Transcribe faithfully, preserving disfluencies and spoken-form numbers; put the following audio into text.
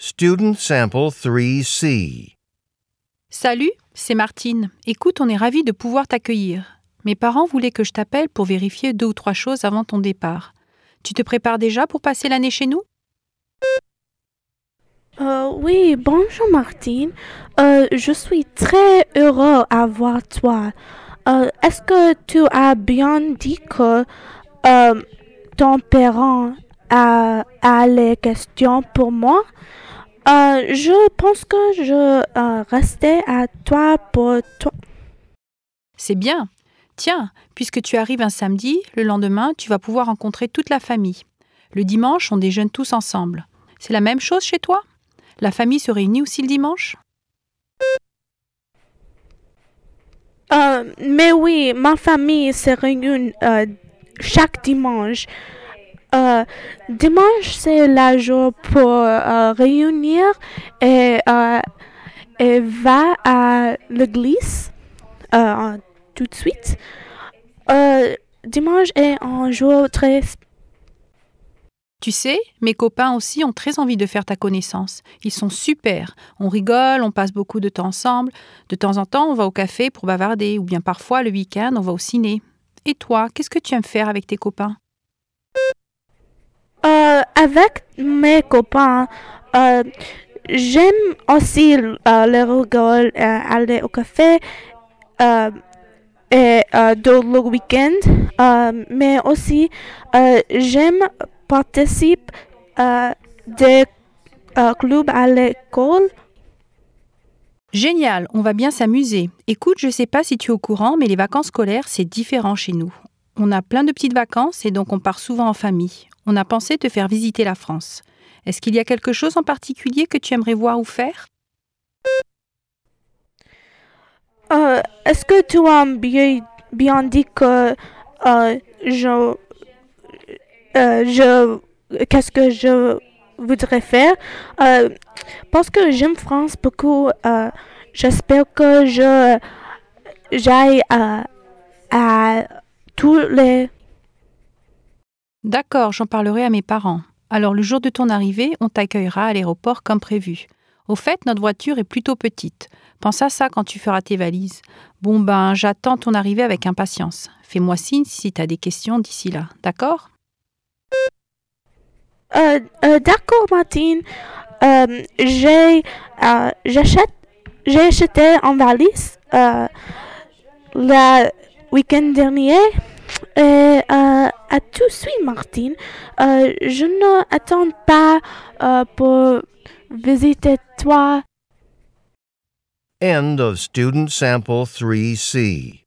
Student Sample three C. Salut, c'est Martine. Écoute, on est ravis de pouvoir t'accueillir. Mes parents voulaient que je t'appelle pour vérifier deux ou trois choses avant ton départ. Tu te prépares déjà pour passer l'année chez nous? Euh, oui, bonjour Martine. Euh, je suis très heureux à voir toi. Euh, est-ce que tu as bien dit que euh, ton parent a, a les questions pour moi? Euh, je pense que je euh, restais à toi pour toi. C'est bien. Tiens, puisque tu arrives un samedi, le lendemain, tu vas pouvoir rencontrer toute la famille. Le dimanche, on déjeune tous ensemble. C'est la même chose chez toi? La famille se réunit aussi le dimanche? Euh, mais oui, ma famille se réunit euh, chaque dimanche. Euh, dimanche, c'est le jour pour euh, réunir et, euh, et va à l'église euh, tout de suite. Euh, dimanche est un jour très... Tu sais, mes copains aussi ont très envie de faire ta connaissance. Ils sont super. On rigole, on passe beaucoup de temps ensemble. De temps en temps, on va au café pour bavarder, ou bien parfois, le week-end, on va au ciné. Et toi, qu'est-ce que tu aimes faire avec tes copains? Euh, avec mes copains, euh, j'aime aussi euh, le rigole, euh, aller au café euh, et euh, de le week-end, euh, mais aussi euh, j'aime participer à des euh, clubs à l'école. Génial, on va bien s'amuser. Écoute, je ne sais pas si tu es au courant, mais les vacances scolaires, c'est différent chez nous. On a plein de petites vacances et donc on part souvent en famille. On a pensé te faire visiter la France. Est-ce qu'il y a quelque chose en particulier que tu aimerais voir ou faire? Euh, est-ce que tu as bien, bien dit que euh, je, euh, je, qu'est-ce que je voudrais faire? Euh, parce que j'aime France beaucoup, euh, j'espère que je j'aille à, à tous les... D'accord, j'en parlerai à mes parents. Alors le jour de ton arrivée, on t'accueillera à l'aéroport comme prévu. Au fait, notre voiture est plutôt petite. Pense à ça quand tu feras tes valises. Bon ben, j'attends ton arrivée avec impatience. Fais-moi signe si tu as des questions d'ici là, d'accord? Euh, euh, d'accord, Martine. Euh, j'ai, euh, j'achète, j'ai acheté en valise euh, le week-end dernier. Et euh, à tout de suite, Martine. Euh, je ne attends pas euh, pour visiter toi. End of Student Sample three C.